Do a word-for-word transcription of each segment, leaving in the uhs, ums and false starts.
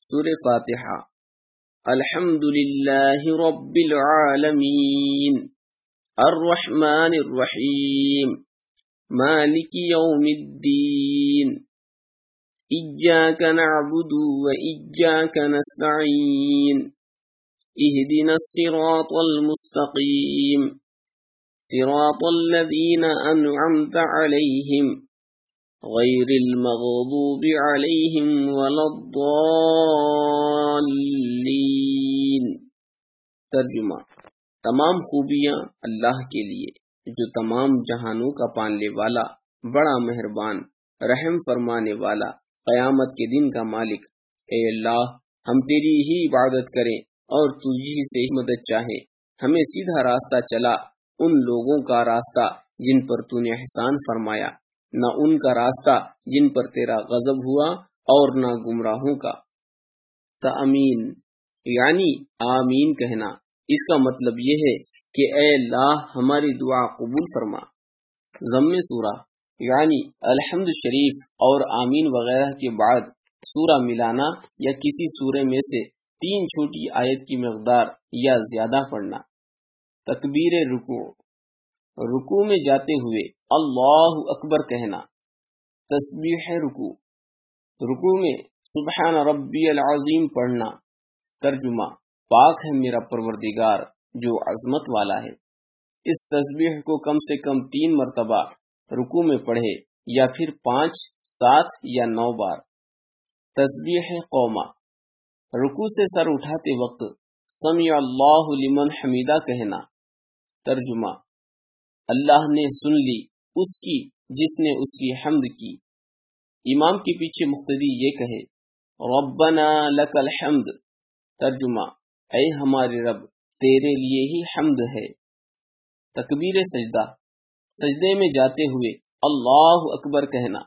سورہ فاتحہ۔ الحمد للہ رب العالمین الرحمن الرحیم مالک یوم الدین ایاک نعبد و ایاک نستعین اہدنا الصراط المستقیم صراط الذین انعمت علیہم غیر المغضوب علیہم ولا الضالین۔ ترجمہ: تمام خوبیاں اللہ کے لیے جو تمام جہانوں کا پالنے والا، بڑا مہربان، رحم فرمانے والا، قیامت کے دن کا مالک۔ اے اللہ، ہم تیری ہی عبادت کریں اور تجھی سے ہی مدد چاہیں۔ ہمیں سیدھا راستہ چلا، ان لوگوں کا راستہ جن پر تو نے احسان فرمایا، نہ ان کا راستہ جن پر تیرا غضب ہوا، اور نہ گمراہوں کا۔ تآمین یعنی آمین کہنا۔ اس کا مطلب یہ ہے کہ اے اللہ ہماری دعا قبول فرما۔ ضم سورہ یعنی الحمد شریف اور آمین وغیرہ کے بعد سورہ ملانا یا کسی سورے میں سے تین چھوٹی آیت کی مقدار یا زیادہ پڑھنا۔ تکبیر رکوع، رکوع میں جاتے ہوئے اللہ اکبر کہنا۔ تسبیح رکوع، رکوع میں سبحان ربی العظیم پڑھنا۔ ترجمہ: پاک ہے میرا پروردگار جو عظمت والا ہے۔ اس تسبیح کو کم سے کم تین مرتبہ رکوع میں پڑھے یا پھر پانچ، سات یا نو بار۔ تسبیح قوما، رکوع سے سر اٹھاتے وقت سمع اللہ لمن حمیدہ کہنا۔ ترجمہ: اللہ نے سن لی اس کی جس نے اس کی حمد کی۔ امام کے پیچھے مقتدی یہ کہے ربنا لک الحمد۔ ترجمہ: اے ہمارے رب، تیرے لیے ہی حمد ہے۔ تکبیر سجدہ، سجدے میں جاتے ہوئے اللہ اکبر کہنا۔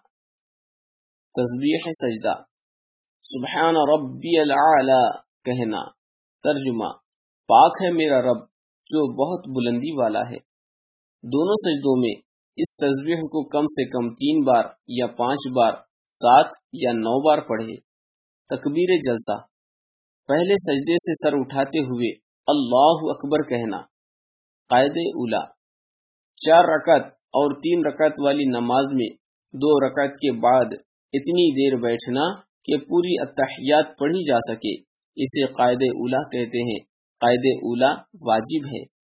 تسبیح سجدہ، سبحان ربی العالی کہنا۔ ترجمہ: پاک ہے میرا رب جو بہت بلندی والا ہے۔ دونوں سجدوں میں اس تسبیح کو کم سے کم تین بار یا پانچ بار، سات یا نو بار پڑھے۔ تکبیر جلسہ، پہلے سجدے سے سر اٹھاتے ہوئے اللہ اکبر کہنا۔ قاعدہ اولا، چار رکعت اور تین رکعت والی نماز میں دو رکعت کے بعد اتنی دیر بیٹھنا کہ پوری التحیات پڑھی جا سکے، اسے قاعدہ اولا کہتے ہیں۔ قاعدہ اولا واجب ہے۔